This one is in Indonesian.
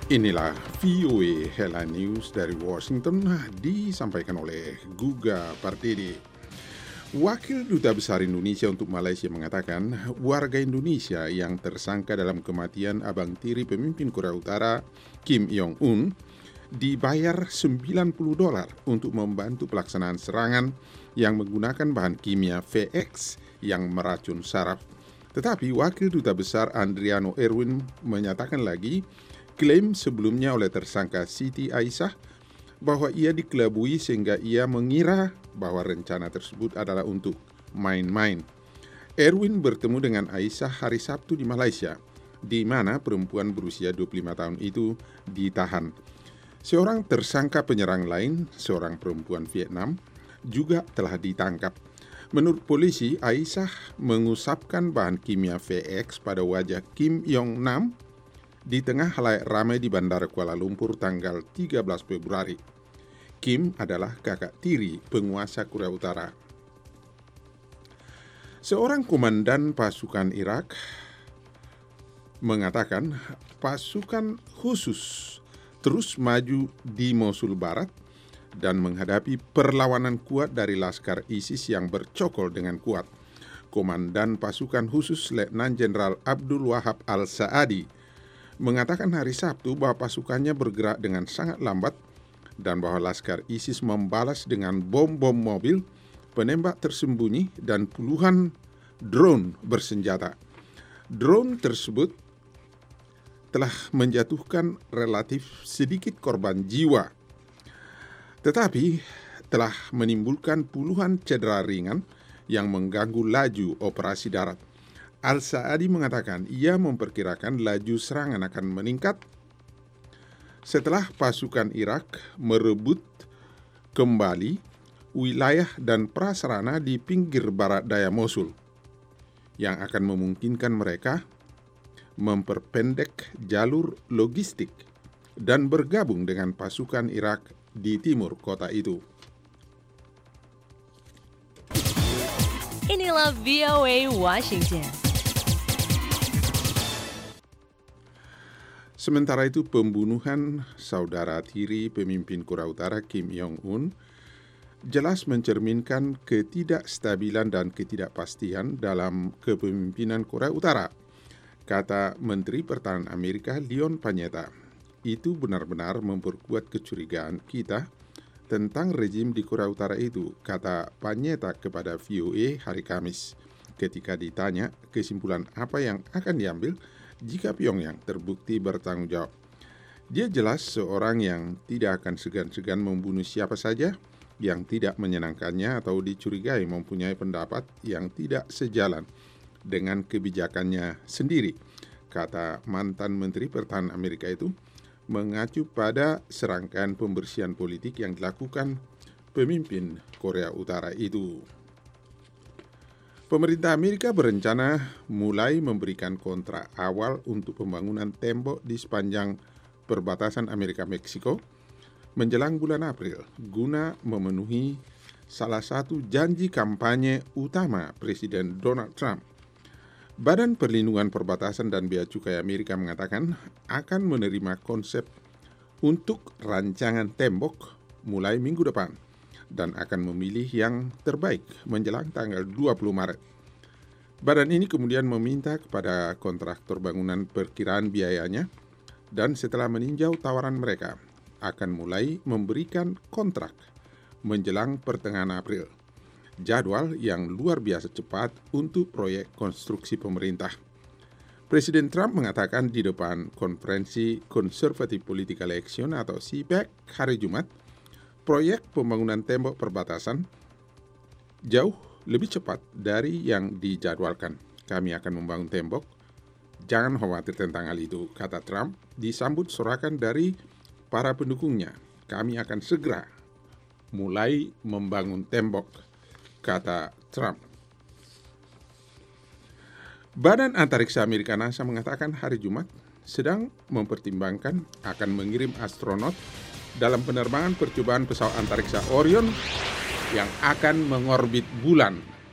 Inilah VOA Headline News dari Washington disampaikan oleh Guga Partidi. Wakil Duta Besar Indonesia untuk Malaysia mengatakan warga Indonesia yang tersangka dalam kematian abang tiri pemimpin Korea Utara Kim Jong-un dibayar $90 untuk membantu pelaksanaan serangan yang menggunakan bahan kimia VX yang meracun saraf. Tetapi Wakil Duta Besar Andriano Erwin menyatakan lagi klaim sebelumnya oleh tersangka Siti Aisyah bahwa ia dikelabui sehingga ia mengira bahwa rencana tersebut adalah untuk main-main. Erwin bertemu dengan Aisyah hari Sabtu di Malaysia, di mana perempuan berusia 25 tahun itu ditahan. Seorang tersangka penyerang lain, seorang perempuan Vietnam, juga telah ditangkap. Menurut polisi, Aisyah mengusapkan bahan kimia VX pada wajah Kim Jong-nam di tengah halayak ramai di Bandara Kuala Lumpur tanggal 13 Februari. Kim adalah kakak tiri penguasa Korea Utara. Seorang komandan pasukan Irak mengatakan pasukan khusus terus maju di Mosul Barat dan menghadapi perlawanan kuat dari laskar ISIS yang bercokol dengan kuat. Komandan pasukan khusus Letnan Jenderal Abdul Wahab Al-Saadi mengatakan hari Sabtu bahwa pasukannya bergerak dengan sangat lambat dan bahwa laskar ISIS membalas dengan bom-bom mobil, penembak tersembunyi, dan puluhan drone bersenjata. Drone tersebut telah menjatuhkan relatif sedikit korban jiwa, tetapi telah menimbulkan puluhan cedera ringan yang mengganggu laju operasi darat. Al-Saadi mengatakan ia memperkirakan laju serangan akan meningkat setelah pasukan Irak merebut kembali wilayah dan prasarana di pinggir barat daya Mosul yang akan memungkinkan mereka memperpendek jalur logistik dan bergabung dengan pasukan Irak di timur kota itu. Inilah VOA Washington. Sementara itu, pembunuhan saudara tiri pemimpin Korea Utara Kim Jong-un jelas mencerminkan ketidakstabilan dan ketidakpastian dalam kepemimpinan Korea Utara, kata Menteri Pertahanan Amerika Leon Panetta. Itu benar-benar memperkuat kecurigaan kita tentang rejim di Korea Utara itu, kata Panetta kepada VOA hari Kamis ketika ditanya kesimpulan apa yang akan diambil jika Pyongyang terbukti bertanggung jawab. Dia jelas seorang yang tidak akan segan-segan membunuh siapa saja yang tidak menyenangkannya atau dicurigai mempunyai pendapat yang tidak sejalan dengan kebijakannya sendiri, kata mantan Menteri Pertahanan Amerika itu, mengacu pada serangkaian pembersihan politik yang dilakukan pemimpin Korea Utara itu. Pemerintah Amerika berencana mulai memberikan kontrak awal untuk pembangunan tembok di sepanjang perbatasan Amerika-Meksiko menjelang bulan April guna memenuhi salah satu janji kampanye utama Presiden Donald Trump. Badan Perlindungan Perbatasan dan Bea Cukai Amerika mengatakan akan menerima konsep untuk rancangan tembok mulai minggu depan dan akan memilih yang terbaik menjelang tanggal 20 Maret. Badan ini kemudian meminta kepada kontraktor bangunan perkiraan biayanya dan setelah meninjau tawaran mereka akan mulai memberikan kontrak menjelang pertengahan April. Jadwal yang luar biasa cepat untuk proyek konstruksi pemerintah. Presiden Trump mengatakan di depan konferensi Conservative Political Action atau CPAC hari Jumat, proyek pembangunan tembok perbatasan jauh lebih cepat dari yang dijadwalkan. Kami akan membangun tembok. Jangan khawatir tentang hal itu, kata Trump, disambut sorakan dari para pendukungnya. Kami akan segera mulai membangun tembok, kata Trump. Badan Antariksa Amerika NASA mengatakan hari Jumat sedang mempertimbangkan akan mengirim astronot dalam penerbangan percobaan pesawat antariksa Orion yang akan mengorbit bulan